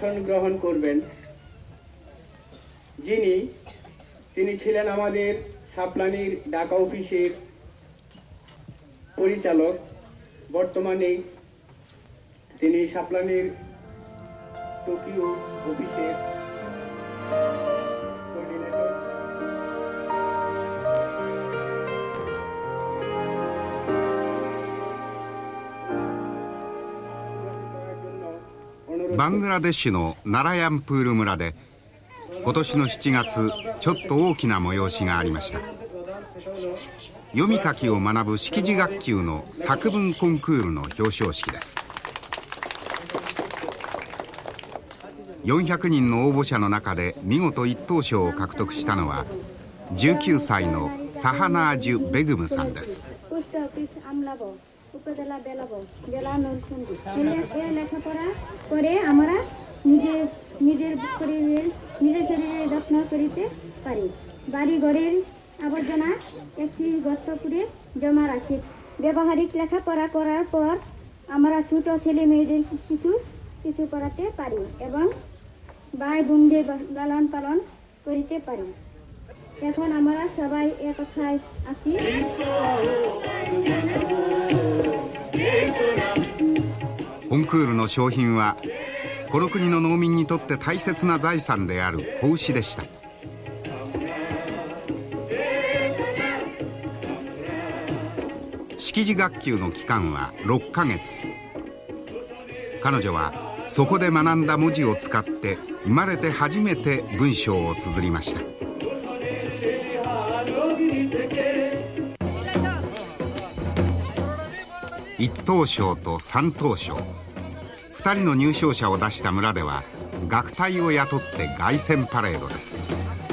আসন গ্রহণ করবেন। তিনি ছিলেন আমাদের সাপলানির ঢাকা অফিসের পরিচালক। বর্তমানে তিনি সাপলানির টোকিও অফিসের কোঅর্ডিনেটর। バングラデシュのナラヤンプール村で今年の7月ちょっと大きな催しがありました。読み書きを学ぶ識字学級の作文コンクールの表彰式です。400人の応募者の中で見事一等賞を獲得したのは19歳のサハナージュ・ベグムさんです。 উপজেলা বেলাবো জেলা নরসিংদী। লেখাপড়া করে আমরা নিজের শরীরের যত্ন করিতে পারি। বাড়ি ঘরের আবর্জনা একটি গর্ত করে জমা রাখি। ব্যবহারিক লেখাপড়া করার পর আমরা ছোট ছেলে মেয়েদের কিছু করাতে পারি এবং ভাই বোনদের লালন পালন করিতে পারি। এখন আমরা সবাই এক কথায় আছি। コンクールの賞品はこの国の農民にとって大切な財産である子牛でした。識字学級の期間は6ヶ月。彼女はそこで学んだ文字を使って生まれて初めて文章を綴りました。1等賞と3等賞、2人の入賞者を出した村では楽隊を雇って凱旋パレードです。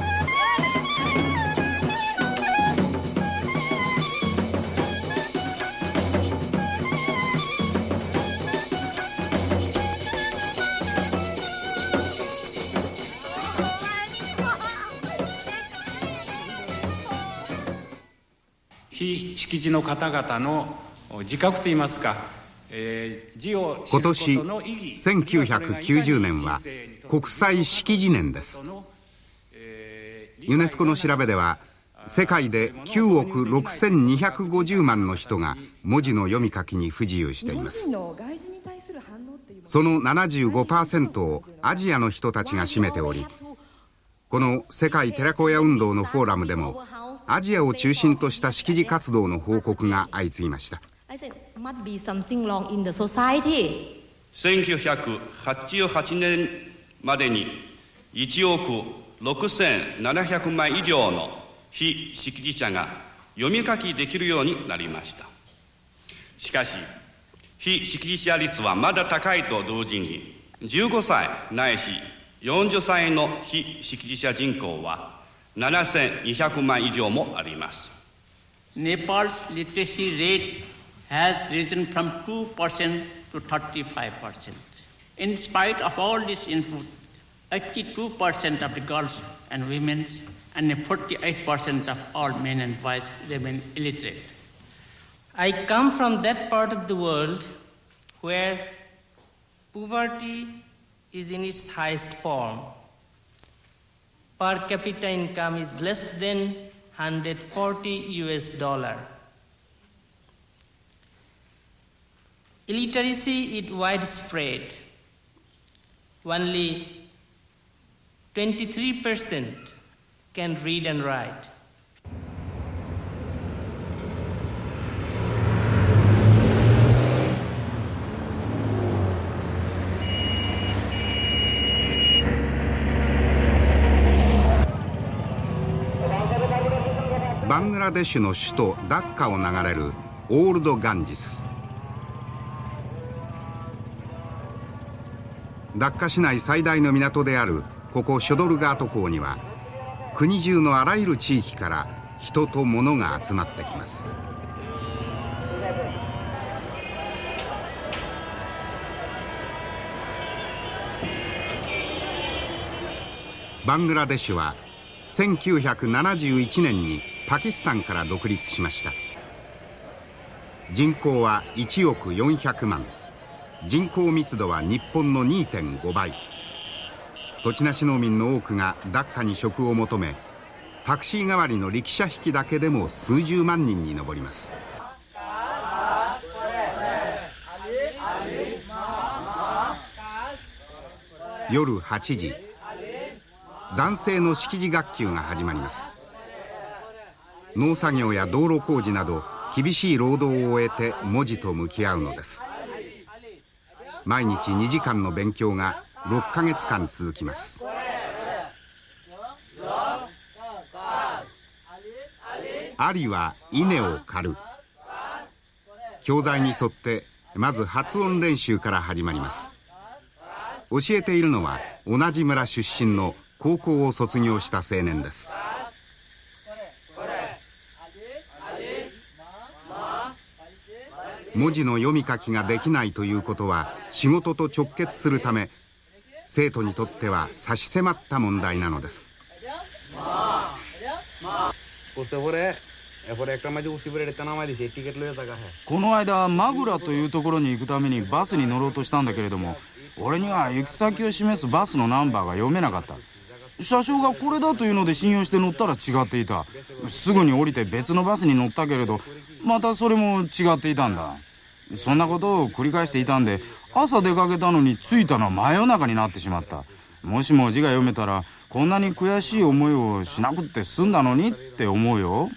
非識字の方々の自覚といいますか、字を知今ることの年意義、 1990年は国際識字年です。ユネスコの調べでは世界で9億6250万の人が文字の読み書きに不自由しています。その 75% をアジアの人たちが占めており、この世界寺子屋運動のフォーラムでもアジアを中心とした識字活動の報告が相次ぎました。 1988年までに1億6700万以上の非識字者が読み書きできるようになりました。しかし非識字者率はまだ高いと同時に15歳ないし40歳の非識字者人口は7200万以上もあります。 Nepal's literacy rate has risen from 2% to 35%. In spite of all this input, 82% of the girls and women and 48% of all men and boys remain illiterate. I come from that part of the world where poverty is in its highest form. Per capita income is less than $140. Illiteracy is widespread. Only 23% can read and write. バングラデシュの首都ダッカを流れるオールドガンジス。ダッカ市内最大の港であるここショドルガート港には国中のあらゆる地域から人と物が集まってきます。バングラデシュは1971年にパキスタンから独立しました。人口は1億400万、人口密度は日本の 2.5 倍、 土地なし農民の多くがダッカに職を求め、タクシー代わりの力車引きだけでも数十万人に上ります。夜8時、男性の識字学級が始まります。農作業や道路工事など厳しい労働を終えて文字と向き合うのです。毎日2時間の勉強が6ヶ月間続きます。アリは稲を刈る。教材に沿ってまず発音練習から始まります。教えているのは同じ村出身の高校を卒業した青年です。文字の読み書きができないということは仕事と直結するため、生徒にとっては差し迫った問題なのです。 この間マグラというところに行くためにバスに乗ろうとしたんだけれども、俺には行き先を示すバスのナンバーが読めなかった。車掌がこれだというので信用して乗ったら違っていた。すぐに降りて別のバスに乗ったけれど、またそれも違っていたんだ。そんなことを繰り返していたんで、朝出かけたのに着いたのは真夜中になってしまった。もしも字が読めたらこんなに悔しい思いをしなくって済んだのにって思うよ。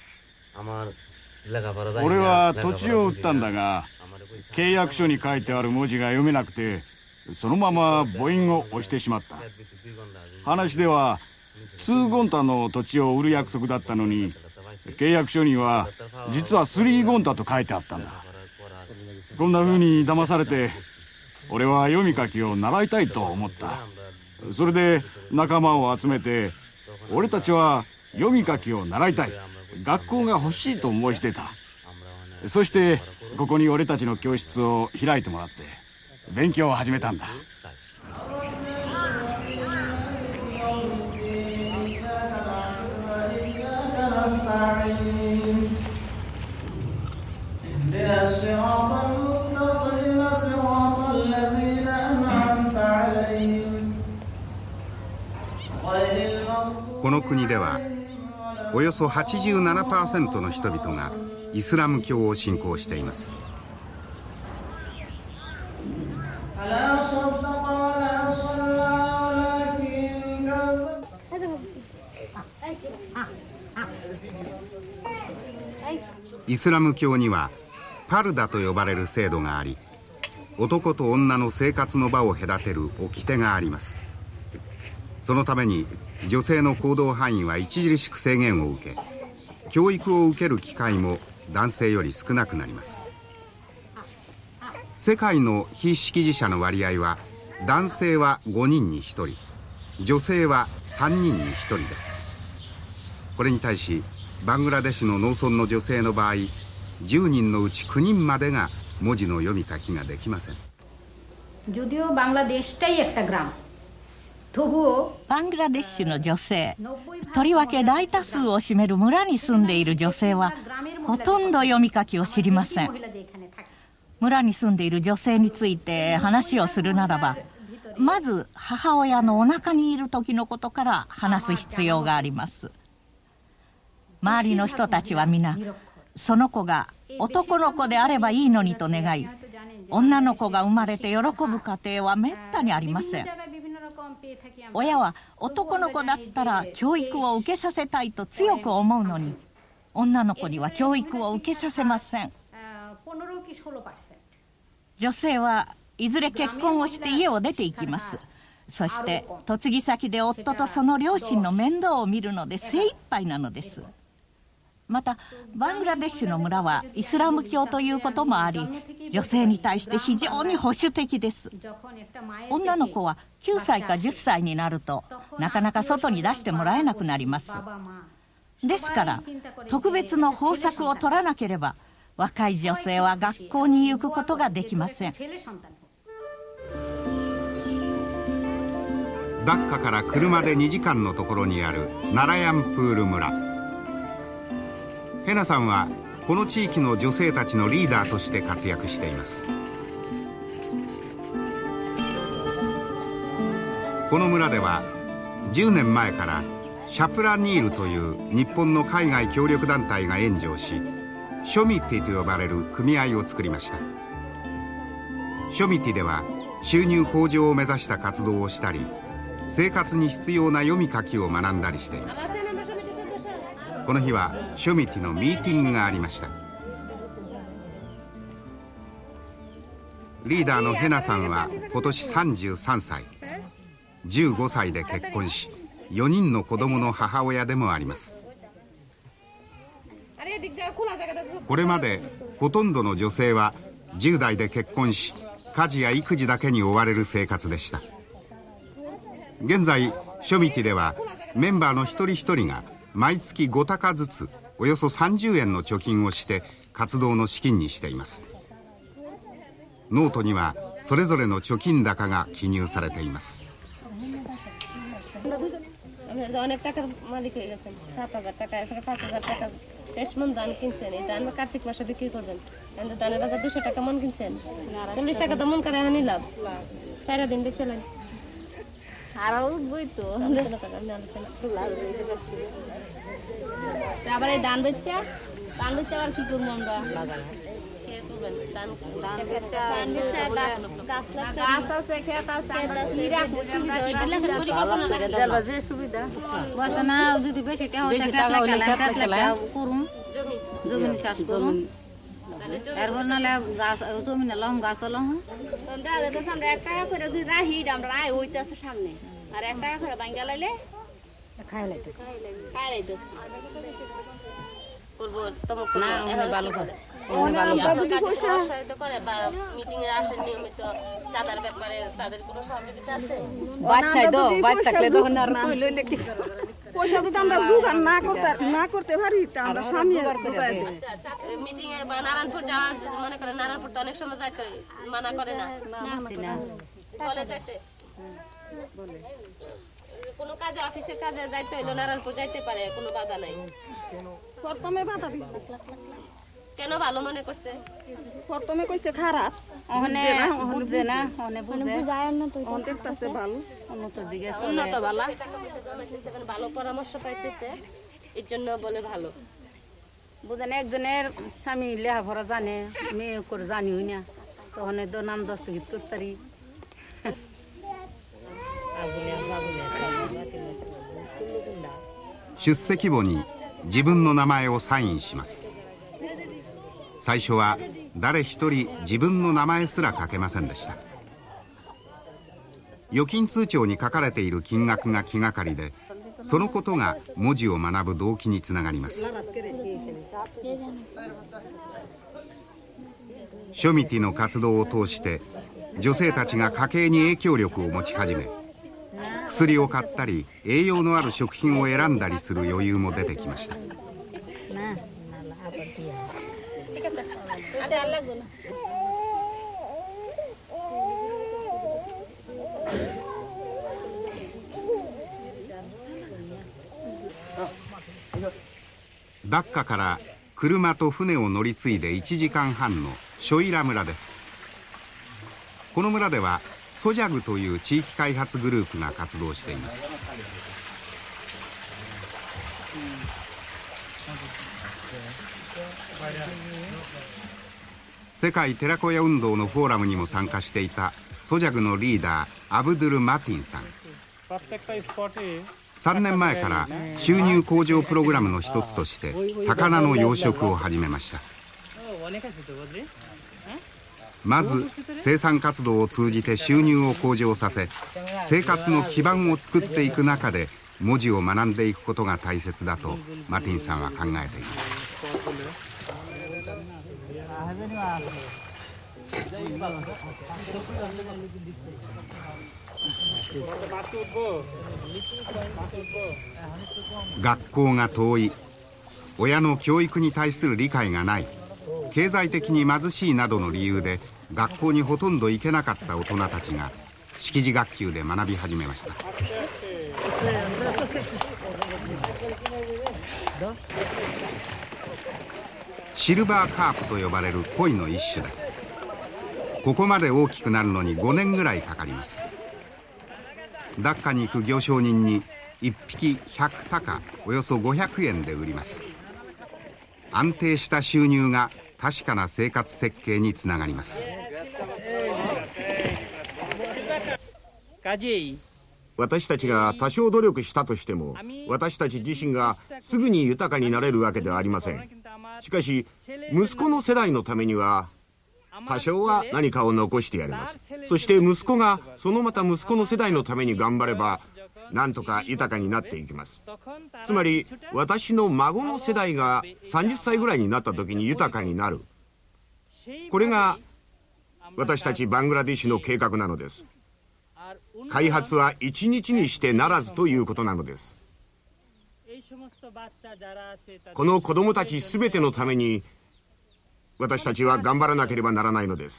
俺は土地を売ったんだが、契約書に書いてある文字が読めなくて、そのまま母印を押してしまった。話では2ゴンタの土地を売る約束だったのに、契約書には実は3ゴンタと書いてあったんだ。こんな風に騙されて、俺は読み書きを習いたいと思った。それで仲間を集めて、俺たちは読み書きを習いたい、学校が欲しいと申してた。そしてここに俺たちの教室を開いてもらって勉強を始めたんだ。 この国ではおよそ 87% の人々がイスラム教を信仰しています。イスラム教にはパルダと呼ばれる制度があり、男と女の生活の場を隔てる掟があります。そのために女性の行動範囲は著しく制限を受け、教育を受ける機会も男性より少なくなります。世界の非識字者の割合は男性は5人に1人、女性は3人に1人です。これに対しバングラデシュの農村の女性の場合、10人のうち9人までが文字の読み書きができません。 যদিও বাংলাদেশটাই একটা গ্রাম, バングラデシュの女性、とりわけ大多数を占める村に住んでいる女性はほとんど読み書きを知りません。村に住んでいる女性について話をするならば、まず母親のお腹にいる時のことから話す必要があります。周りの人たちは皆その子が男の子であればいいのにと願い、女の子が生まれて喜ぶ家庭はめったにありません。親は男の子だったら教育を受けさせたいと強く思うのに、女の子には教育を受けさせません。女性はいずれ結婚をして家を出ていきます。そして嫁ぎ先で夫とその両親の面倒を見るので精一杯なのです。またバングラデシュの村はイスラム教ということもあり、女性に対して非常に保守的です。女の子は9歳か10歳になるとなかなか外に出してもらえなくなります。ですから特別の方策を取らなければ若い女性は学校に行くことができません。 ダッカから車で2時間のところにあるナラヤンプール村。ヘナさんはこの地域の女性たちのリーダーとして活躍しています。ここの村では10年前からシャプラニールという日本の海外協力団体が援助し、ショミティと呼ばれる組合を作りました。ショミティでは収入向上を目指した活動をしたり、生活に必要な読み書きを学んだりしています。この日はショミティのミーティングがありました。リーダーのヘナさんは今年33歳、15歳で結婚し、4人の子供の母親でもあります。これまでほとんどの女性は10代で結婚し、家事や育児だけに追われる生活でした。現在ショミティではメンバーの一人一人が毎月5タカずつおよそ30円の貯金をして活動の資金にしています。ノートにはそれぞれの貯金高が記入されています。 অনেক টাকার মালিক হয়ে গেছেন। 7,000 টাকা, 5,000 টাকা বেশ মন ধান কিনছেন। এই ধান কার্তিক মাসে বিক্রি করবেন। ধানের বাজার 200 টাকা মন কিনছেন, 40 টাকা তো মন করে হানি লাভ। সারা দিন বেঁচে লাগ আরো উঠবই তো। আবার এই ধান বেচছে আবার কি করবো আমরা? যদি বেশি করুন জমি চাষ করুন, এরপর নাহলে গাছ জমি নালাম গাছ আলাম। 1 টাকা করে যদি রাহি আমরা আয় হইতেছে সামনে, আর 1 টাকা করে ভাঙ্গা লাইলে খাই লাইতেছে করবো তোমাকে না ভালো করে মিটিংয়ে আসেন নিয়মিত চাঁদার ব্যাপারে তাদের কোনো সহযোগিতা আছে? পয়সা তো আমরা জোগাড় না করতে পারি, আমরা স্বামী মিটিংয়ে বা নারায়ণপুর যাওয়া মনে করেন, নারায়ণপুর তো অনেক সময় যাইতে মানা করে না, বলে যাইতে কোনো কাজে অফিসের কাজে যাইতে হইলো নারায়ণপুর যাইতে পারে, কোনো বাধা নাই। প্রথমে বাধা দিচ্ছে কেন? ভালো মনে করছে, প্রথমে কইছে খারাপ, বুঝে না বুঝায় না তো ভালো ভালো পরামর্শ পাইতেছে, এর জন্য বলে ভালো। বুঝেন একজনের স্বামী লেখাপড়া জানে, মেয়ে করে জানিও না, তখন তো নাম দস্তগীত করতে পারি। 出席簿に自分の名前をサインします。最初は誰一人自分の名前すら書けませんでした。預金通帳に書かれている金額が気がかりで、そのことが文字を学ぶ動機につながります。ショミティの活動を通して女性たちが家計に影響力を持ち始め、薬を買ったり栄養のある食品を選んだりする余裕も出てきました。ダッカから車と船を乗り継いで1時間半のショイラ村です。この村ではソジャグという地域開発グループが活動しています。世界寺子屋運動のフォーラムにも参加していたソジャグのリーダーアブドゥル・マティンさん。3年前から収入向上プログラムの一つとして魚の養殖を始めました。まず生産活動を通じて収入を向上させ、生活の基盤を作っていく中で文字を学んでいくことが大切だとマティンさんは考えています。学校が遠い、親の教育に対する理解がない、経済的に貧しいなどの理由で学校にほとんど行けなかった大人たちが識字学級で学び始めました。シルバーカープと呼ばれる鯉の一種です。ここまで大きくなるのに5年ぐらいかかります。 ダッカに行く行商人に1匹100高およそ500円で売ります。安定した収入が確かな生活設計につながります。 私たちが多少努力したとしても、私たち自身がすぐに豊かになれるわけではありません。しかし息子の世代のためには多少は何かを残してやります。そして息子がそのまた息子の世代のために頑張れば、なんとか豊かになっていきます。つまり私の孫の世代が30歳ぐらいになった時に豊かになる。これが私たちバングラデシュの計画なのです。開発は一日にしてならずということなのです。この子供たちすべてのために私たちは頑張らなければならないのです。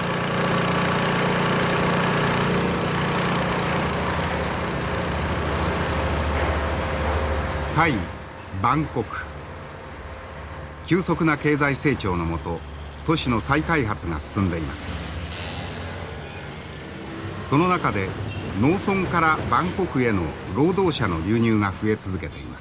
タイ・バンコク。急速な経済成長のもと、都市の再開発が進んでいます。その中で農村からバンコクへの労働者の流入が増え続けています。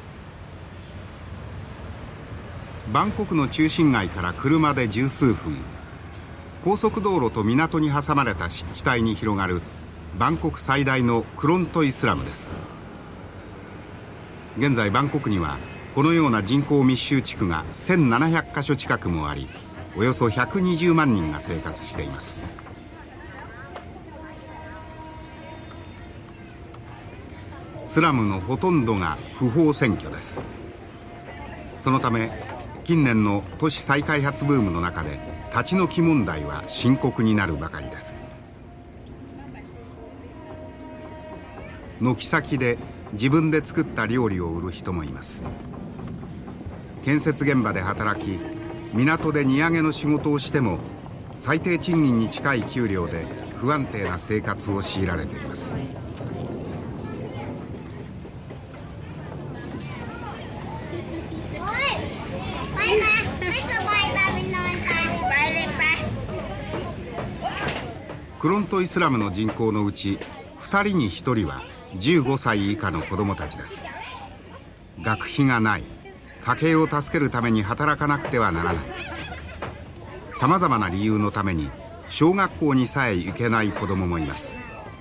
バンコクの中心街から車で十数分、高速道路と港に挟まれた湿地帯に広がるバンコク最大のクロントイスラムです。現在バンコクにはこのような人口密集地区が1700カ所近くもあり、およそ120万人が生活しています。スラムのほとんどが不法占拠です。そのため近年の都市再開発ブームの中で立ち退き問題は深刻になるばかりです。軒先で自分で作った料理を売る人もいます。建設現場で働き、港で荷揚げの仕事をしても最低賃金に近い給料で不安定な生活を強いられています。クロントイスラムの人口のうち2人に1人は15歳以下の子どもたちです。学費がない、家計を助けるために働かなくてはならない、さまざまな理由のために小学校にさえ行けない子どももいます。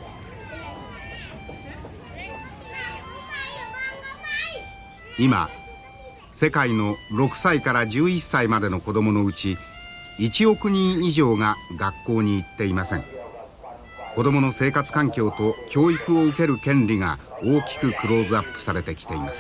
今世界の6歳から11歳までの子どものうち1億人以上が学校に行っていません。子どもの生活環境と教育を受ける権利が大きくクローズアップされてきています。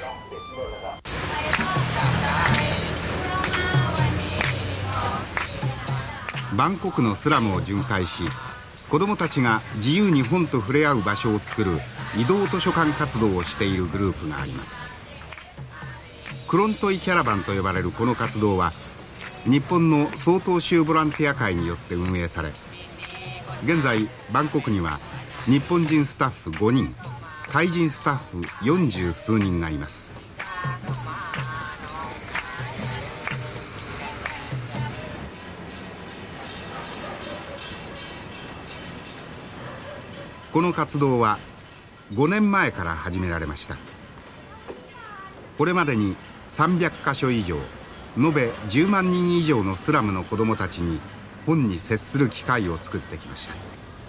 バンコクのスラムを巡回し、子どもたちが自由に本と触れ合う場所を作る移動図書館活動をしているグループがあります。クロントイキャラバンと呼ばれるこの活動は日本の曹洞宗ボランティア会によって運営され、現在バンコクには日本人スタッフ5人、タイ人スタッフ40数人がいます。この活動は5年前から始められました。これまでに300カ所以上、延べ10万人以上のスラムの子どもたちに本に接する機会を作ってきました。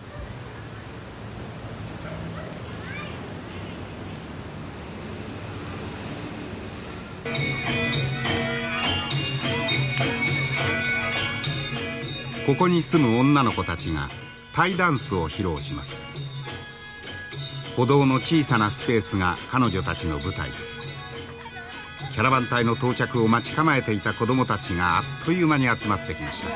ここに住む女の子たちがタイダンスを披露します。歩道の小さなスペースが彼女たちの舞台です。キャラバン隊の到着を待ち構えていた子どもたちがあっという間に集まってきました。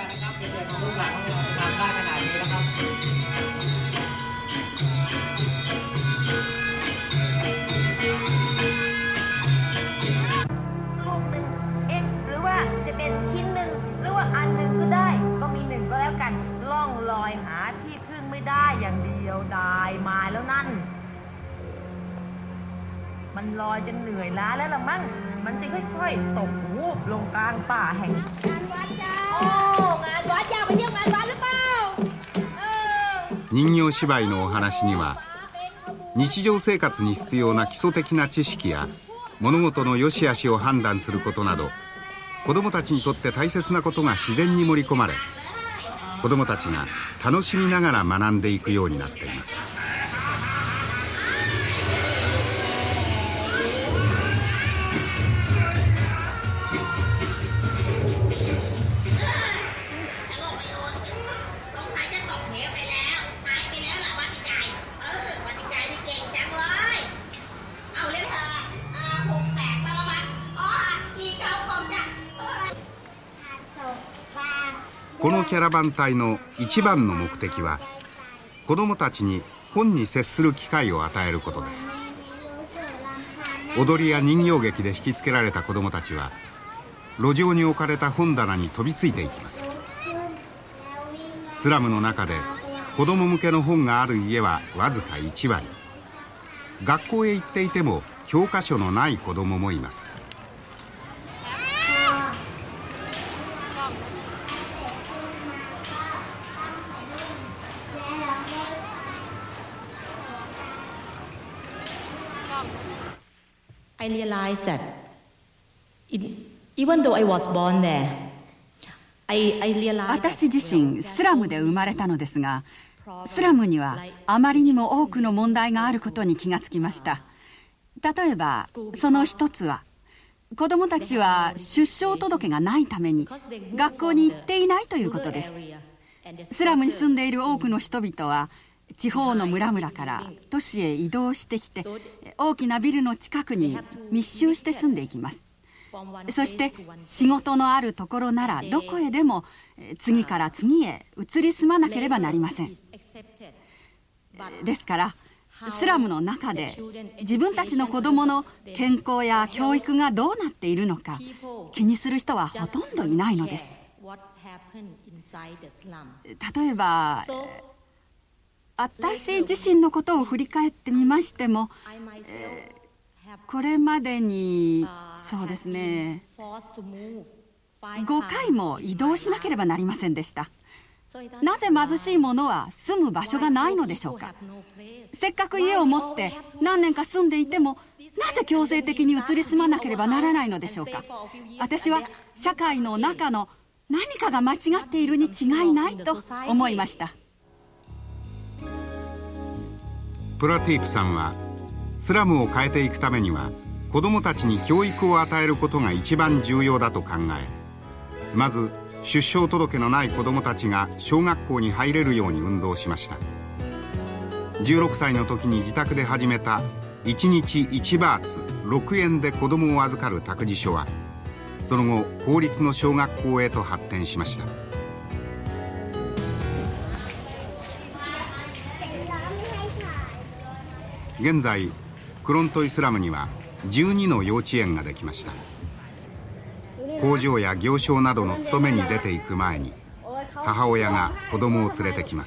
มันลอยจนเหนื่อยล้าแล้วละมั้งมันจะค่อยๆตกหูลงกลางป่าแห่งงานวัดจ้าโอ้งานวัดอยากไปเที่ยวงานวัดหรือเปล่า人形芝居のお話には日常生活に必要な基礎的な知識や物事の良し悪しを判断することなど、子どもたちにとって大切なことが自然に盛り込まれ、子どもたちが楽しみながら学んでいくようになっています。このキャラバン隊の一番の目的は、子どもたちに本に接する機会を与えることです。踊りや人形劇で引きつけられた子どもたちは、路上に置かれた本棚に飛びついていきます。スラムの中で子ども向けの本がある家はわずか1割。学校へ行っていても教科書のない子どももいます。 I realized that even though I was born there, I realized 私自身スラムで生まれたのですが、スラムにはあまりにも多くの問題があることに気がつきました。例えばその一つは、子どもたちは出生届がないために学校に行っていないということです。スラムに住んでいる多くの人々は地方の村々から都市へ移動してきて、大きなビルの近くに密集して住んでいきます。そして仕事のあるところならどこへでも次から次へ移り住まなければなりません。ですからスラムの中で自分たちの子どもの健康や教育がどうなっているのか気にする人はほとんどいないのです。例えば私自身のことを振り返ってみましても、これまでにそうですね、5回も移動しなければなりませんでした。なぜ貧しい者は住む場所がないのでしょうか。せっかく家を持って何年か住んでいても、なぜ強制的に移り住まなければならないのでしょうか。私は社会の中の何かが間違っているに違いないと思いました。 プラティープさんは、スラムを変えていくためには子どもたちに教育を与えることが一番重要だと考え、まず出生届のない子どもたちが小学校に入れるように運動しました。16歳の時に自宅で始めた1日1バーツ6円で子どもを預かる託児所は、その後公立の小学校へと発展しました。現在クロントイスラムには12の幼稚園ができました。工場や行商などの勤めに出ていく前に、母親が子供を連れてきます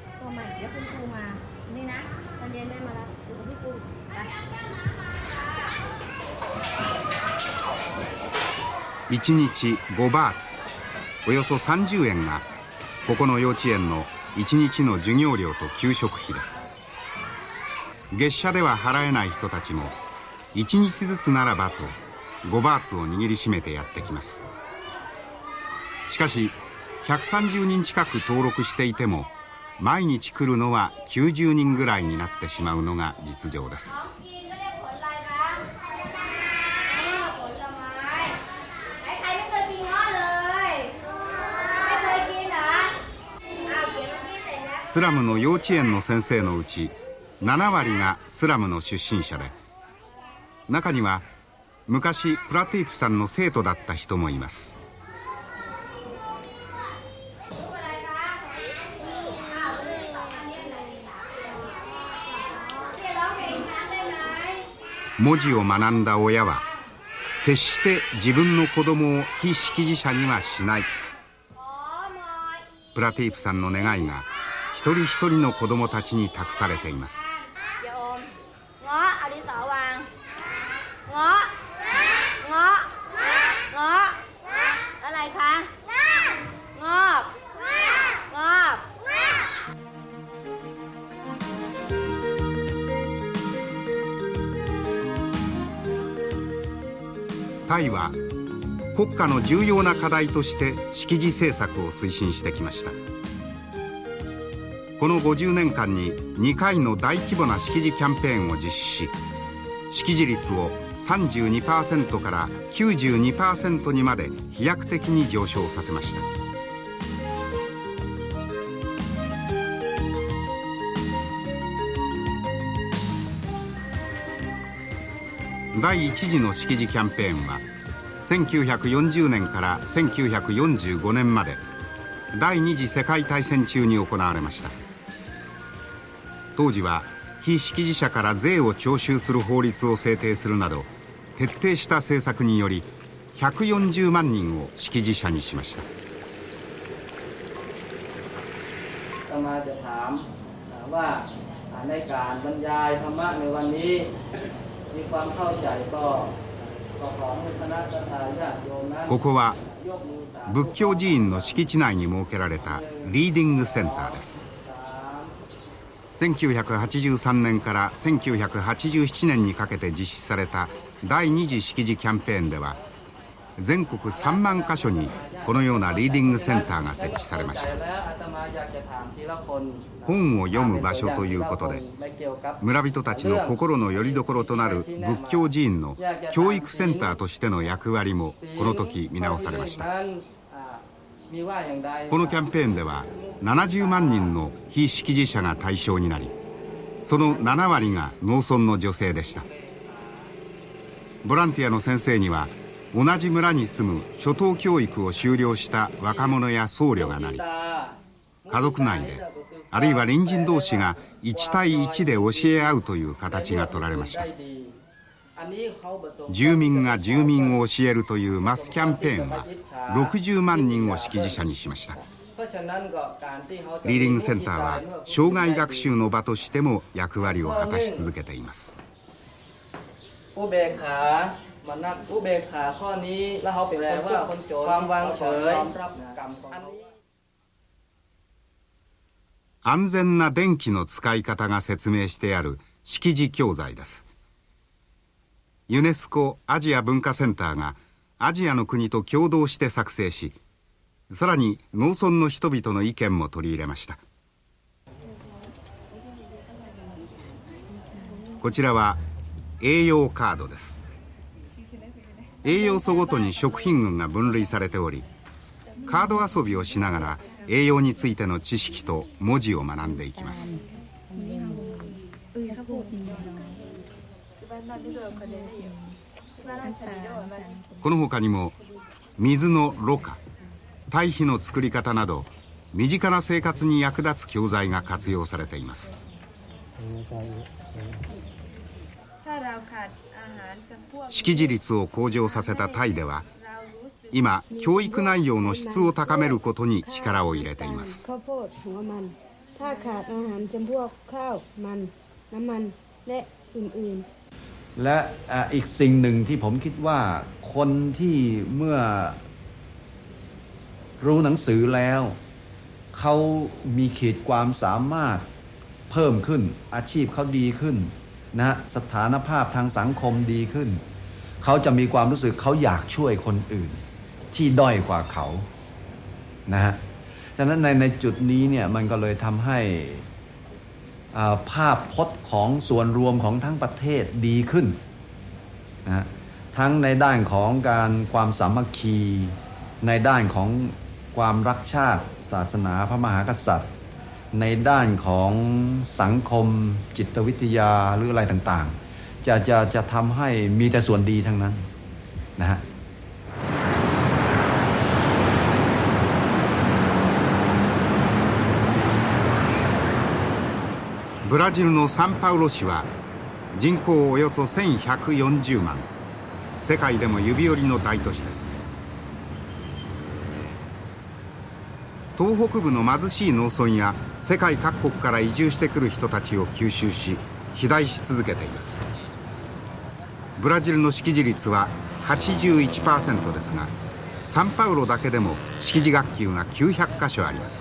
。1日5バーツ、およそ30円がここの幼稚園の1日の授業料と給食費です。月謝では払えない人たちも1日ずつならばと5バーツを握りしめてやってきます。しかし130人近く登録していても、毎日来るのは90人ぐらいになってしまうのが実情です。スラムの幼稚園の先生のうち7割がスラムの出身者で、中には昔プラティープさんの生徒だった人もいます。文字を学んだ親は決して自分の子供を非識字者にはしない。プラティープさんの願いが一人一人の子供たちに託されています。 タイは国家の重要な課題として識字政策を推進してきました。この50年間に2回の大規模な識字キャンペーンを実施し、識字率を 32% から 92% にまで飛躍的に上昇させました。第1次の識字キャンペーンは1940年から1945年まで第二次世界大戦中に行われました。当時は非識字者から税を徴収する法律を制定するなど徹底した政策により140万人を識字者にしました。ここは仏教寺院の敷地内に設けられたリーディングセンターです。1983年から1987年にかけて実施された第二次識字キャンペーンでは全国3万カ所にこのようなリーディングセンターが設置されました。本を読む場所ということで村人たちの心の拠り所となる仏教寺院の教育センターとしての役割もこの時見直されました。このキャンペーンでは70万人の非識字者が対象になり、その7割が農村の女性でした。ボランティアの先生には同じ村に住む初等教育を修了した若者や僧侶がなり、家族内であるいは隣人同士が1対1で教え合うという形が取られました。住民が住民を教えるというマスキャンペーンは60万人を識字者にしました。リーディングセンターは生涯学習の場としても役割を果たし続けています。安全な電気の使い方が説明してある識字教材です。ユネスコアジア文化センターがアジアの国と共同して作成し、さらに農村の人々の意見も取り入れました。こちらは栄養カードです。栄養素ごとに食品群が分類されており、カード遊びをしながら栄養についての知識と文字を学んでいきます。この他にも水のろ過、堆肥の作り方など身近な生活に役立つ教材が活用されています。識字率を向上させたタイでは今教育内容の質を高めることに力を入れています。 และอีกสิ่งหนึ่งที่ผมคิดว่าคนที่เมื่อรู้หนังสือแล้วเขามีขีดความสามารถเพิ่มขึ้นอาชีพเขาดีขึ้นนะสถานภาพทางสังคมดีขึ้นเขาจะมีความรู้สึกเขาอยากช่วยคนอื่นที่ด้อยกว่าเขานะฮะฉะนั้นในจุดนี้เนี่ยมันก็เลยทำให้ภาพพจน์ของส่วนรวมของทั้งประเทศดีขึ้นนะทั้งในด้านของการความสามัคคีในด้านของความรักชาติศาสนาพระมหากษัตริย์ในด้านของสังคมจิตวิทยาหรืออะไรต่างๆจะทำให้มีแต่ส่วนดีทั้งนั้นนะฮะブラジルのサンパウロ市は人口およそ1140万、世界でも指折りの大都市です。東北部の貧しい農村や世界各国から移住してくる人たちを吸収し肥大し続けています。ブラジルの識字率は 81% ですが、サンパウロだけでも識字学級が900カ所あります。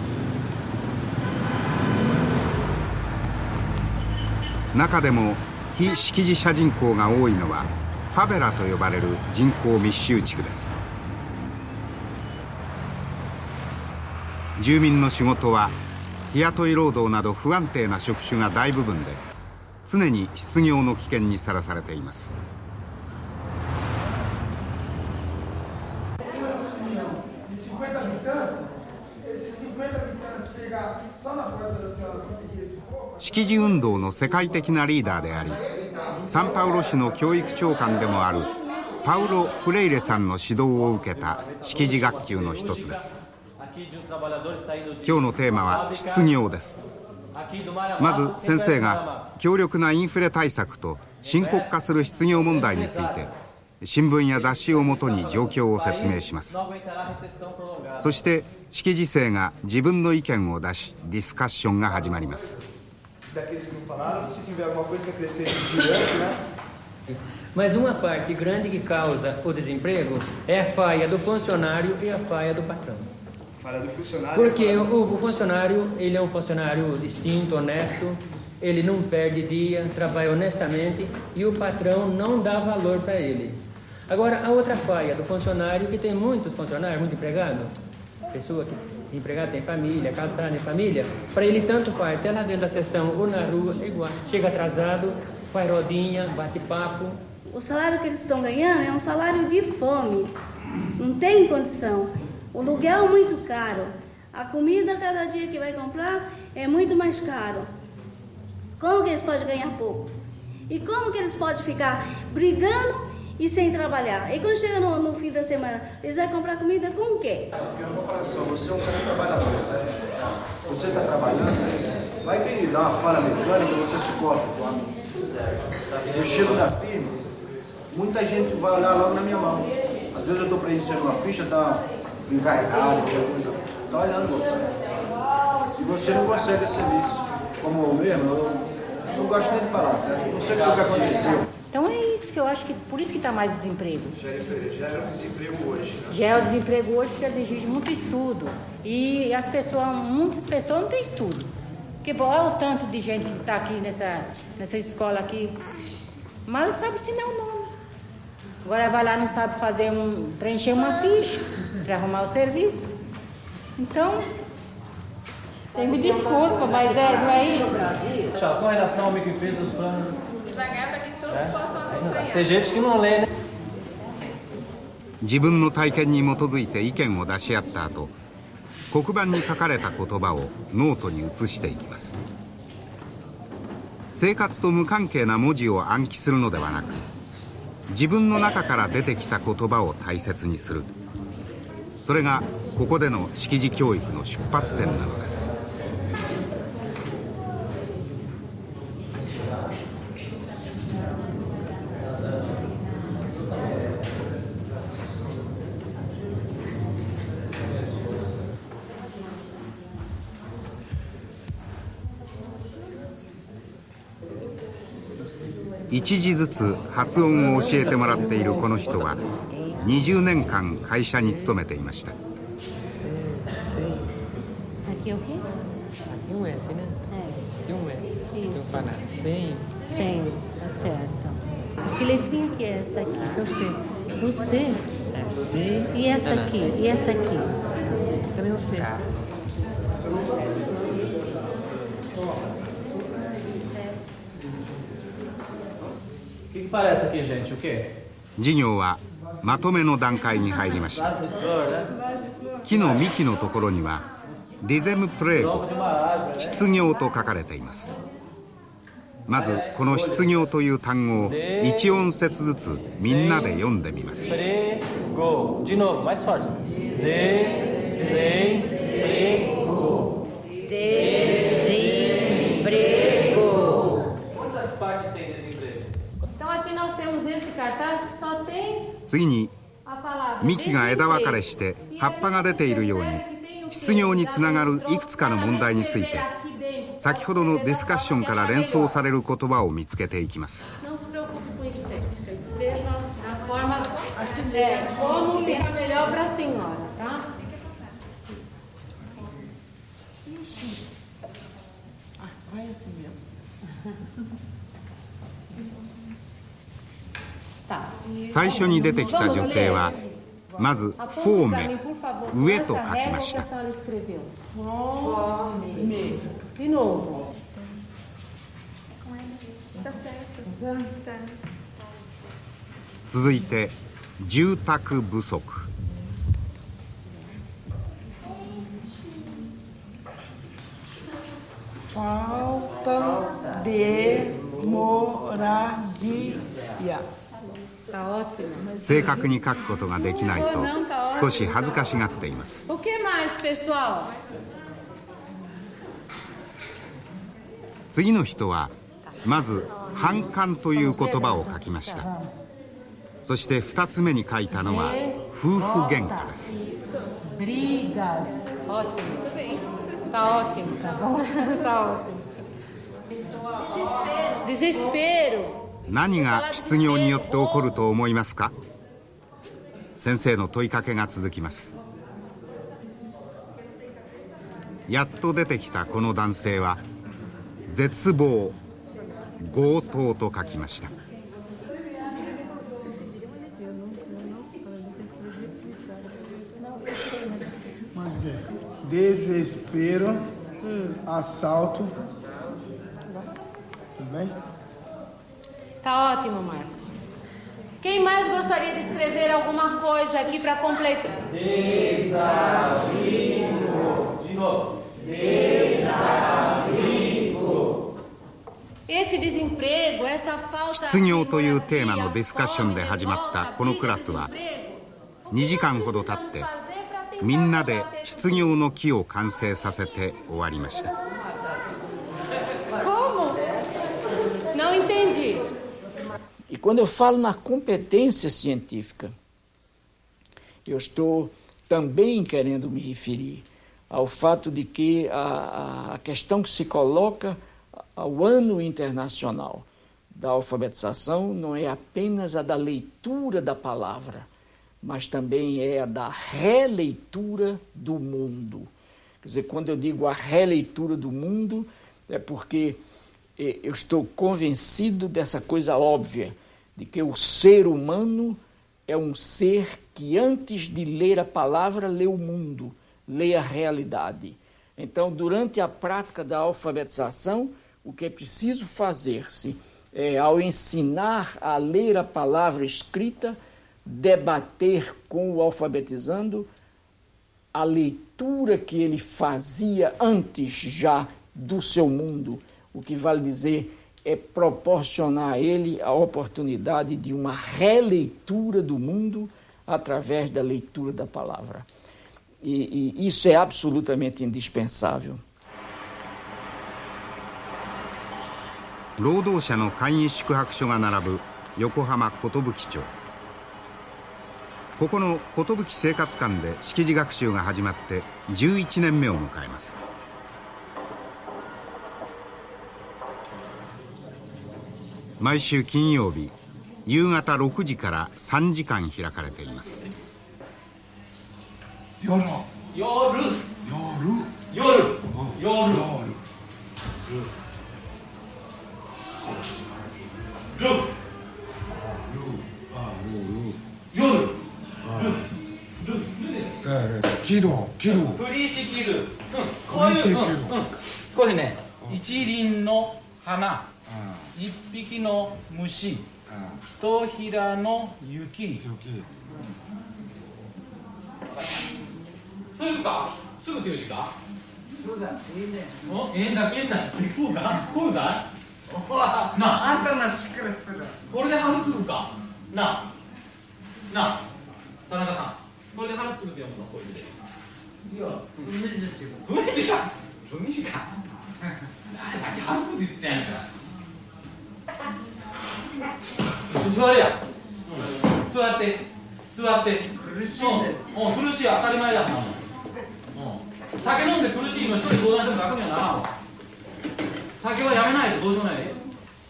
中でも非識字者人口が多いのはファベラと呼ばれる人口密集地区です。住民の仕事は日雇い労働など不安定な職種が大部分で、常に失業の危険にさらされています。識字運動の世界的なリーダーであり、サンパウロ市の教育長官でもあるパウロ・フレイレさんの指導を受けた識字学級の一つです。今日のテーマは失業です。まず先生が強力なインフレ対策と深刻化する失業問題について新聞や雑誌をもとに状況を説明します。そして識字生が自分の意見を出し、ディスカッションが始まります。 Mas uma parte grande que causa o desemprego é a falha do funcionário e a falha do patrão. Porque o funcionário, ele é um funcionário distinto, honesto, ele não perde dia, trabalha honestamente e o patrão não dá valor para ele. Agora, a outra falha do funcionário, que tem muitos funcionários, muito empregados, pessoa que empregado tem família, casado tem família, para ele tanto faz, até lá dentro da sessão ou na rua, é igual. Chega atrasado, faz rodinha, bate papo. O salário que eles estão ganhando é um salário de fome, não tem condição. O aluguel é muito caro, a comida cada dia que vai comprar é muito mais caro. Como que eles podem ganhar pouco? E como que eles podem ficar brigando e sem trabalhar? E quando chega no fim da semana, eles vão comprar comida com o quê? Uma comparação, você é um cara trabalhador, certo? Você está trabalhando, vai que dá uma falha mecânica, você suporta. Eu chego na firma, muita gente vai olhar logo na minha mão. Às vezes eu estou preenchendo uma ficha, está encarregado, qualquer coisa, está olhando você. E você não consegue esse serviço. Como eu mesmo, eu não gosto nem de falar, certo? Não sei o que aconteceu. Então é isso que eu acho que por isso que está mais desemprego. Já é o desemprego hoje. Né? Já é o desemprego hoje porque exige muito estudo. E as pessoas, muitas pessoas não têm estudo. Porque olha o tanto de gente que está aqui nessa escola aqui. Mal sabe ensinar o nome. Agora vai lá, não sabe preencher uma ficha para arrumar o serviço. Então, você me desculpa, mas não é isso. Tchau, com relação ao microempresa, os planos. Devagar para que todos possam acompanhar. Tem gente que não lê, né? 自分の体験に基づいて意見を出し合った後、黒板に書かれた言葉をノートに移していきます。生活と無関係な文字を暗記するのではなく、自分の中から出てきた言葉を大切にする。それがここでの識字教育の出発点なのです。一字ずつ発音を教えてもらっているこの人は20年間会社に勤めていました。 Aqui é o quê? Aqui um S, né? Se um S. Isso. Eu falar 100. 100, tá certo. Que letrinha que é essa aqui? Eu sei. O C? É C. E essa aqui? E essa aqui? Também o C. O que parece aqui, gente? O quê? 授業はまとめの段階に入りました。木の幹のところにはディゼムプレーゴ、失業と書かれています。まずこの失業という単語を1音節ずつみんなで読んでみます。 De novo, mais forte. Desemprego. Desemprego. Quantas partes tem desemprego? Então aqui nós temos esse cartaz que só tem 次に a palavra 幹が枝分かれして葉っぱが出ているように失業につながるいくつかの問題について先ほどのディスカッションから連想される言葉を見つけていきます。 Não se preocupe com estética, escreva da forma como fica melhor para a senhora, tá? Vai assim mesmo. 最初に出てきた女性はまずフォーメ、上と書きました。続いて住宅不足。 Falta de moradia。 正確に書くことができないと少し恥ずかしがっています。次の人はまず反感という言葉を書きました。そして2つ目に書いたのは夫婦喧嘩です。何が失業によって起こると思いますか？先生の問いかけが続きます。やっと出てきたこの男性は絶望、強盗と書きました。 Desespero, assalto. Tudo bem? Tá ótimo, Marcos. Quem mais gostaria de escrever alguma coisa aqui para completar? Desabrigo. De novo. Desabrigo. Esse desemprego, essa falta. 失業というテーマのディスカッションで始まったこのクラスは2時間ほど経ってみんなで失業の木を完成させて終わりました。 Não entendi. E quando eu falo na competência científica, eu estou também querendo me referir ao fato de que a questão que se coloca ao ano internacional da alfabetização não é apenas a da leitura da palavra, mas também é a da releitura do mundo. Quer dizer, quando eu digo a releitura do mundo, é porque eu estou convencido dessa coisa óbvia, de que o ser humano é um ser que antes de ler a palavra, lê o mundo, lê a realidade. Então, durante a prática da alfabetização, o que é preciso fazer-se é, ao ensinar a ler a palavra escrita, debater com o alfabetizando a leitura que ele fazia antes já do seu mundo, o que vale dizer é proporcionar a ele a oportunidade de uma releitura do mundo através da leitura da palavra. E isso é absolutamente indispensável. 労働者の簡易宿泊所が並ぶ横浜寿町。ここの寿生活館で識字学習が始まって11年目を迎えます。毎週金曜日夕方6時から3時間開かれています。 夜プリシキル、これね、一輪の花、一匹の虫、一ひらの雪。そういうか、すぐという字か。そうだ、いいね。ええんだってこうか、こうだ。なあんたのしっかりする。これで春つぐか。なあ、田中さん、これで春つぐって読むの、こういう字で。いや、文字っていうか。文字か。何さっき春つぐって言ったやんか。座れや。座って。苦しいね。苦しい、当たり前だ。酒飲んで苦しいの一人相談しても楽にはならんわ。酒はやめないとどうしようもないね。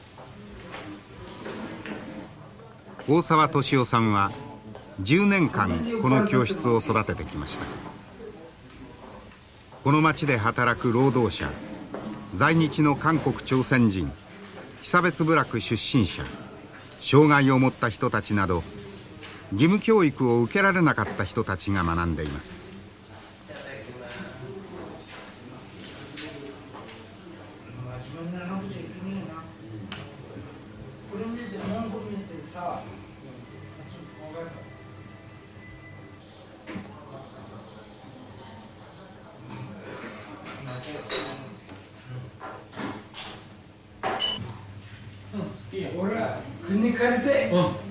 大沢敏夫さんは10年間この教室を育ててきました。この町で働く労働者、在日の韓国朝鮮人、被差別部落出身者、 障害を持った人たちなど義務教育を受けられなかった人たちが学んでいます。 俺は国に借りて、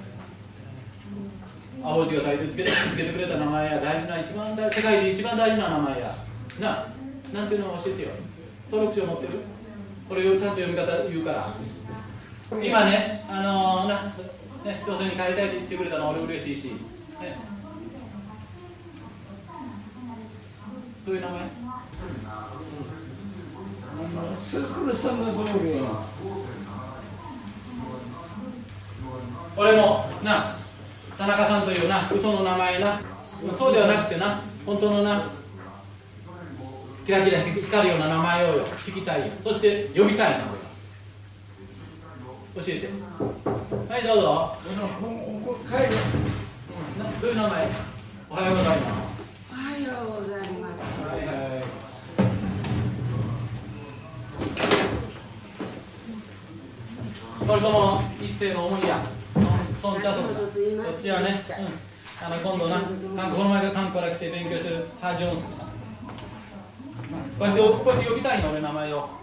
青字が書いてつけてくれた名前や、大事な一番世界で一番大事な名前やなんていうのを教えてよ。登録証持ってる？俺をちゃんと読み方言うから。今ね、女性に帰りたいって言ってくれたのは俺嬉しいし、ね、どういう名前？ スークルさんの通りや。 俺も田中さんという嘘の名前そうではなくて本当のキラキラ光るような名前を聞きたいよ。そして呼びたいな。教えて。はいどうぞ。どういう名前？おはようございます。 おはようございます。 はいはい。それとも一世の思いや。そっちはね、今度この前韓国から来て勉強してるハ・ジョンスクさん。こうやって呼びたいの俺名前を。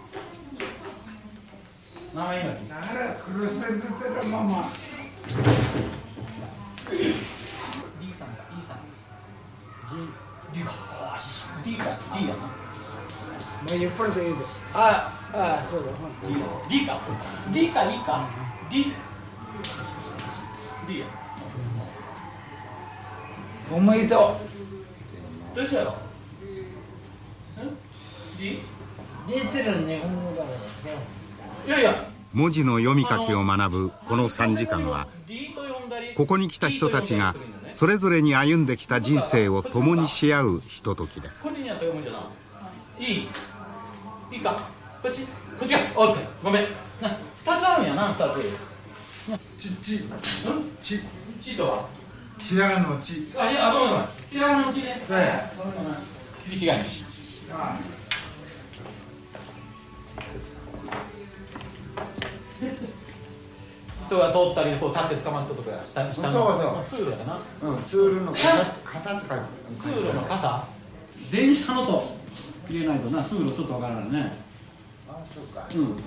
名前今。 だから苦しめてたまま。 D さんか E さん。D か。D か D やな。 もうゆっくりでいいで。そうだ。 D か D か E か D。D や。 おめでとう。どうしたよ。D？ 似てる日本語だから。 いやいや。 文字の読み書きを学ぶこの3時間は、ここに来た人たちがそれぞれに歩んできた人生を共にし合うひとときです。 これにやったら読むんじゃない？いいか。こっちが。オッケー。ごめん。2つあるんやな2つ。ちとはひらがなのち。 いや、ごめん。ひらがなのちね。はい。聞き違い。人が通ったり、こう立って捕まったとか、下の。そう。ツールやな。 ツールの傘って書いてある。 ツールの傘。電車のと入れないとな、ツールちょっとわからないね。 そうか。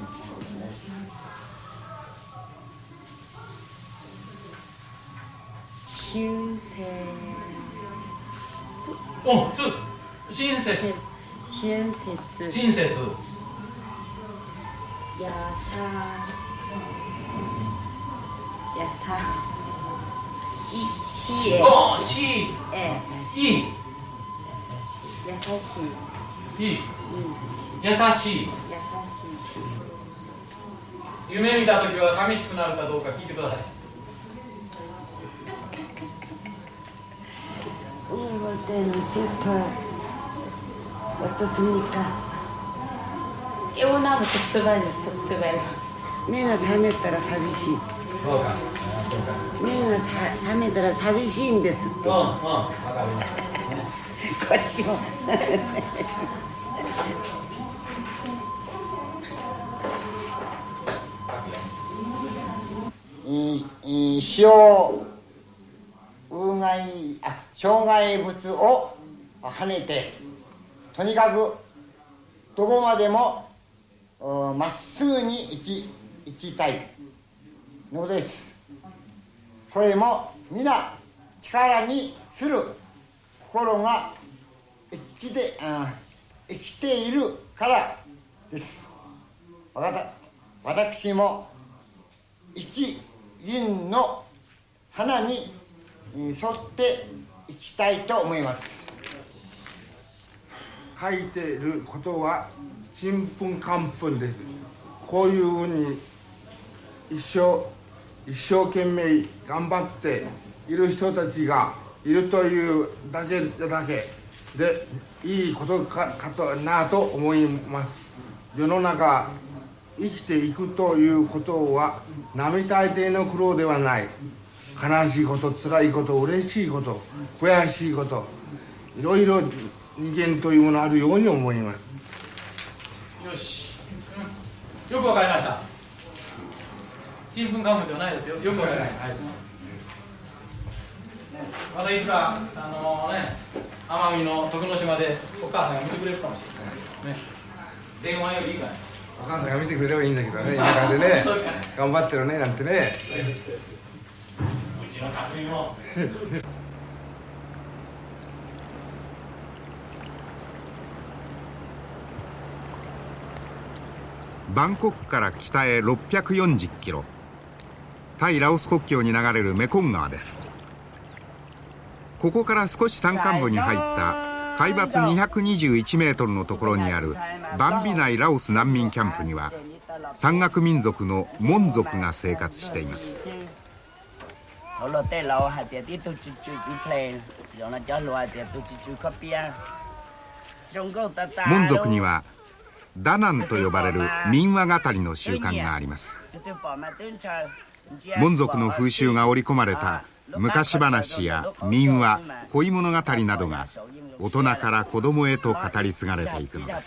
親切。 親切。優しい。夢見たときは寂しくなるかどうか聞いてください。 目が覚めたら寂しい。目が覚めたら寂しいんですって。こっちも。障害物を跳ねて、とにかくどこまでもまっすぐに行きたいのです。これも皆力にする心が生きているからです。私も一輪の花に沿っていきたいと思います。 書いていることはちんぷんかんぷんです。こういうふうに一生懸命頑張っている人たちがいるというだけでいいことかと思います。世の中生きていくということは並大抵の苦労ではない。悲しいこと、辛いこと、嬉しいこと、悔しいこと、いろいろ人間というものあるように思います。 よし、よくわかりました。ちんぷんかんぷんではないですよ。よくわかりました。はい、またいつか奄美の徳之島でお母さんが見てくれるかもしれない、ね、電話よりいいかね。 お母さんが見てくれればいいんだけどね、田舎でね頑張ってるねなんてね。 うちの辰巳もバンコクから北へ640キロ、タイ・ラオス国境に流れるメコン川です。ここから少し山間部に入った海抜221メートルのところにあるバンビナイラオス難民キャンプには山岳民族のモン族が生活しています。モン族にはダナンと呼ばれる民話語りの習慣があります。モン族の風習が織り込まれた昔話や民話、恋物語などが大人から子供へと語り継がれていくのです。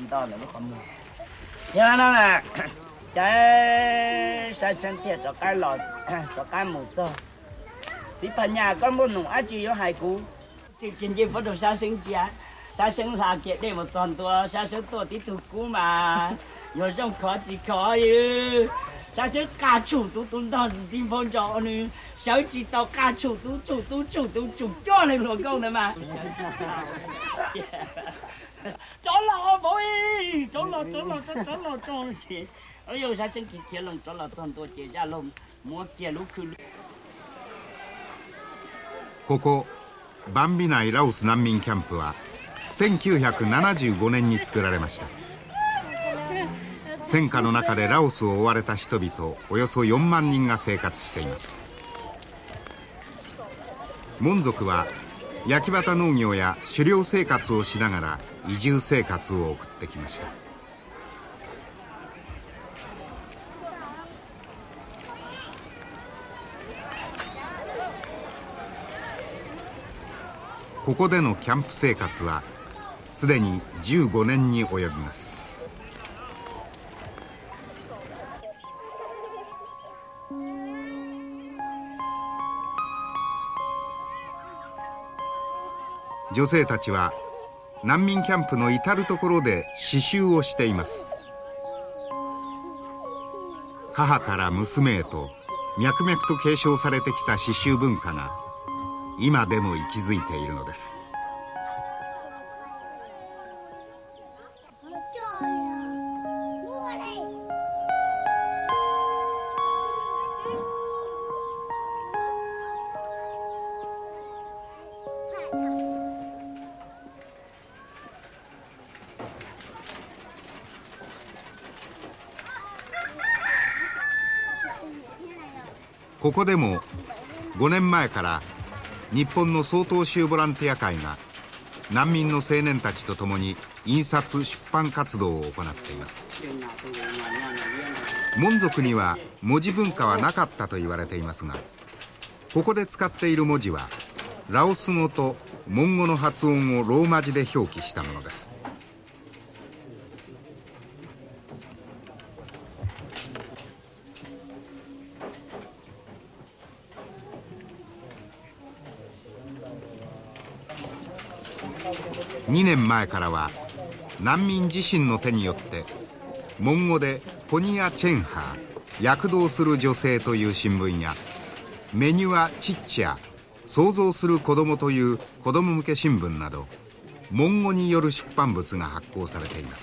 杀生下嘅你冇賺到，殺生多啲土菇嘛，有種可自可以，殺生家畜都蹲到地方咗呢，小知道家畜都做咗你老公的嘛。走啦，冇嘢，走啦，裝錢，哎呦，殺生結龍走啦，賺多幾隻龍，冇結路去。 ここバンビナイラオス難民キャンプは1975年に作られました。戦火の中でラオスを追われた人々およそ4万人が生活しています。モン族は焼き畑農業や狩猟生活をしながら移住生活を送ってきました。ここでのキャンプ生活はすでに15年に及びます。女性たちは難民キャンプの至る所で刺繍をしています。母から娘へと脈々と継承されてきた刺繍文化が今でも息づいているのです。ここでも5年前から日本の曹洞宗ボランティア会が難民の青年たちと共に印刷出版活動を行っています。モン族には文字文化はなかったと言われていますが、ここで使っている文字はラオス語とモン語の発音をローマ字で表記したものです。2年前からは難民自身の手によってモン語でポニア・チェンハー躍動する女性という新聞やメニュア・チッチャ想像する子供という子供向け新聞などモン語による出版物が発行されています。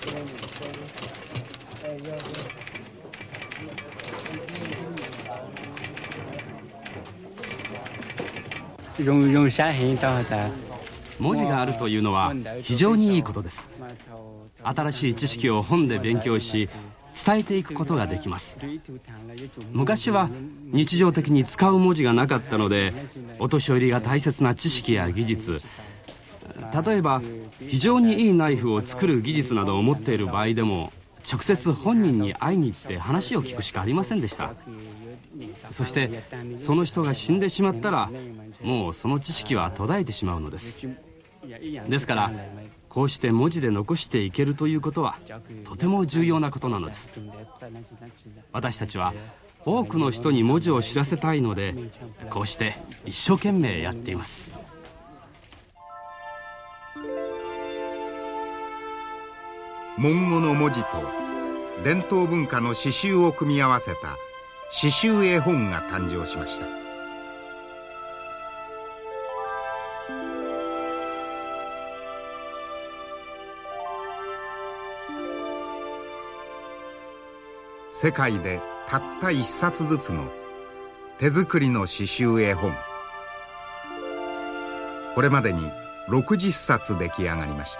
文字があるというのは非常にいいことです。新しい知識を本で勉強し伝えていくことができます。昔は日常的に使う文字がなかったので、お年寄りが大切な知識や技術、例えば非常にいいナイフを作る技術などを持っている場合でも直接本人に会いに行って話を聞くしかありませんでした。そしてその人が死んでしまったらもうその知識は途絶えてしまうのです。ですからこうして文字で残していけるということはとても重要なことなのです。私たちは多くの人に文字を知らせたいのでこうして一生懸命やっています。 文語の文字と伝統文化の刺繍を組み合わせた刺繍絵本が誕生しました。世界でたった一冊ずつの手作りの刺繍絵本、これまでに60冊出来上がりました。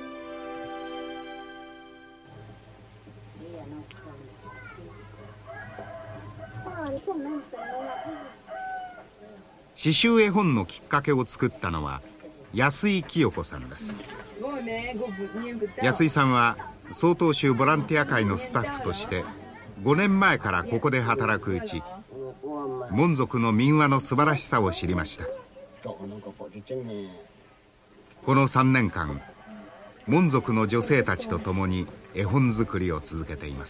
刺繍絵本のきっかけを作ったのは安井清子さんです。安井さんは曹洞宗ボランティア会のスタッフとして5年前からここで働くうち、門族の民話の素晴らしさを知りました。この3年間、門族の女性たちと共に絵本作りを続けています。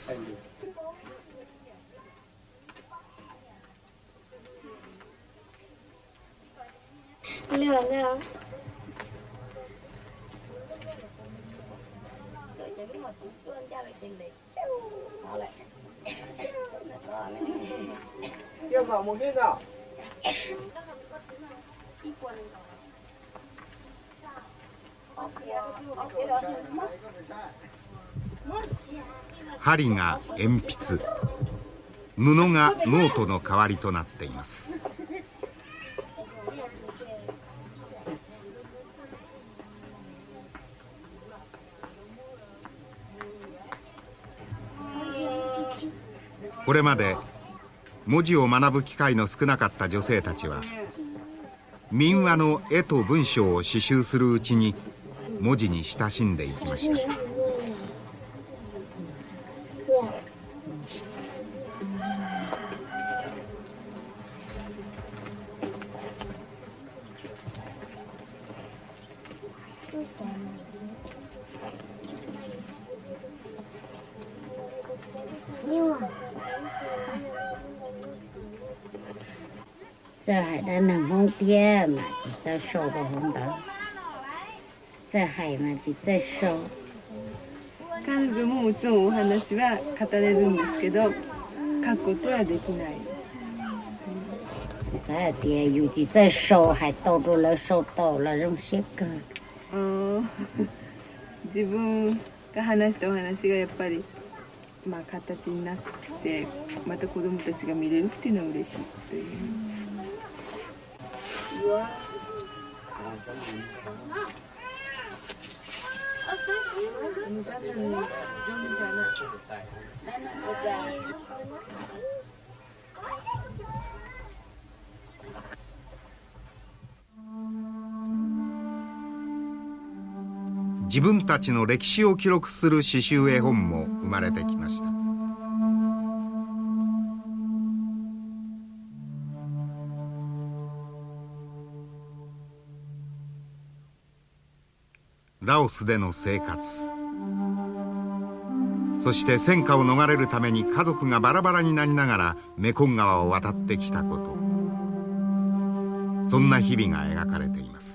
針が鉛筆、布がノートの代わりとなっています。これまで文字を学ぶ機会の少なかった女性たちは民話の絵と文章を刺繍するうちに文字に親しんでいきました。 这海的南风店嘛，就在收个红灯。在海まで在收。 彼女ももちろんお話は語れるんですけど、書くことはできない。 在店尤其在收，还兜住了手兜了，扔些个。 自分が話したお話がやっぱりまあ形になって、また子供たちが見れるっていうのは嬉しいという。 自分たちの歴史を記録する刺繍絵本も生まれてきました。ラオスでの生活、そして戦火を逃れるために家族がバラバラになりながらメコン川を渡ってきたこと、そんな日々が描かれています。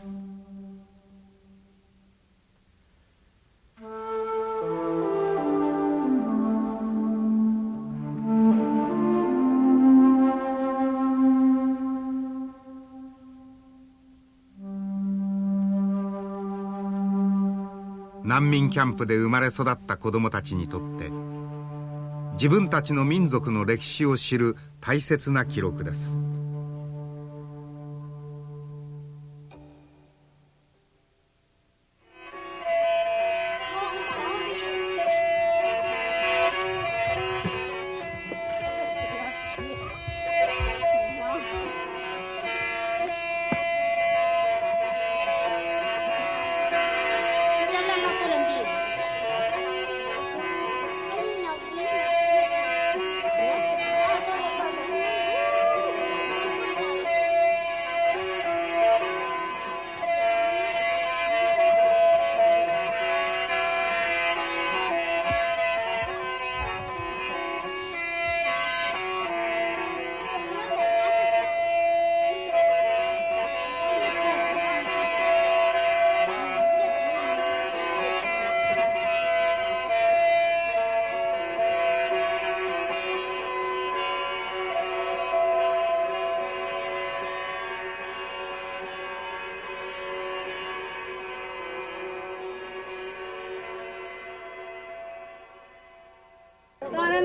難民キャンプで生まれ育った子どもたちにとって自分たちの民族の歴史を知る大切な記録です。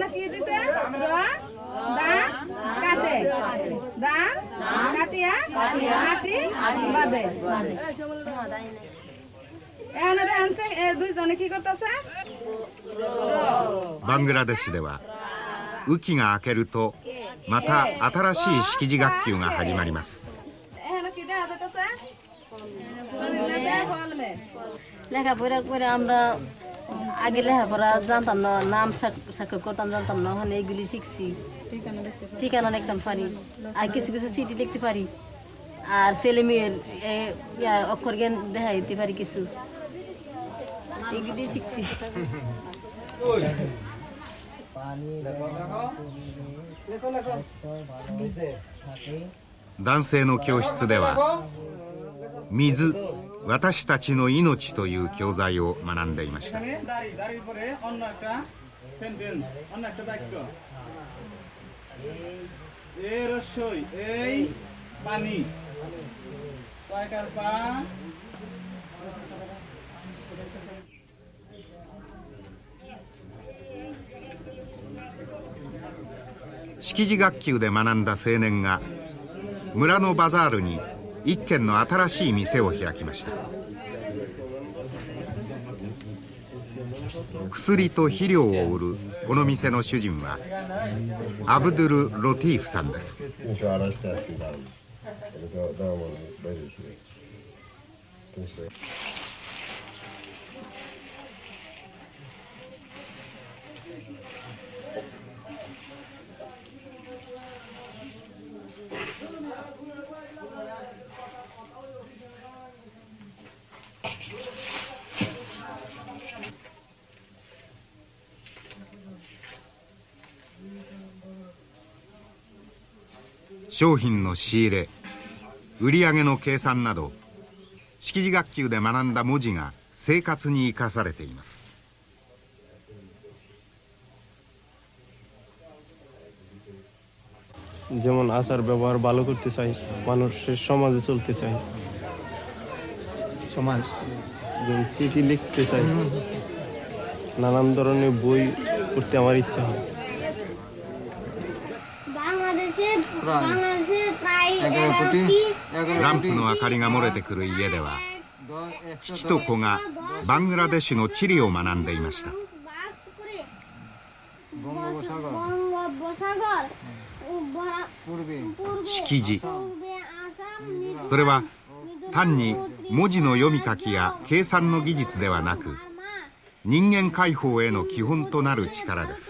バングラデシュでは雨季が明けるとまた新しい識字学級が始まります。 আগে লেখাপড়া জানতাম না, নাম সাক্ষর করতাম জানতাম না, ওখানে এইগুলি শিখছি, ঠিকানা লিখতাম পারি, আর কিছু কিছু চিঠি লিখতে পারি, আর ছেলে মেয়ের অক্ষর জ্ঞান দেখা দিতে পারি কিছু, এইগুলি শিখছি। 男性の教室では水、私たちの命という教材を学んでいました。識字学級で学んだ青年が村のバザールに一軒の新しい店を開きました。薬と肥料を売るこの店の主人はアブドゥル・ロティーフさんです。商品の仕入れ、売上の計算など識字学級で学んだ文字が生活に生かされています。 যেমন আচার ব্যবহার ভালো করতে চাই, মানুষের সমাজে চলতে চাই, সমাজ যেমন চিঠি লিখতে চাই, নানান ধরনের বই পড়তে আমার ইচ্ছা হয়। ランプの明かりが漏れてくる家では父と子がバングラデシュの地理を学んでいました。識字、それは単に文字の読み書きや計算の技術ではなく人間解放への基本となる力です。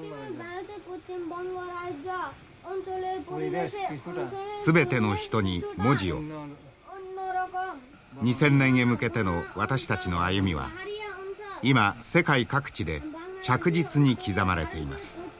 すべての人に文字を。2000年へ向けての私たちの歩みは今世界各地で着実に刻まれています。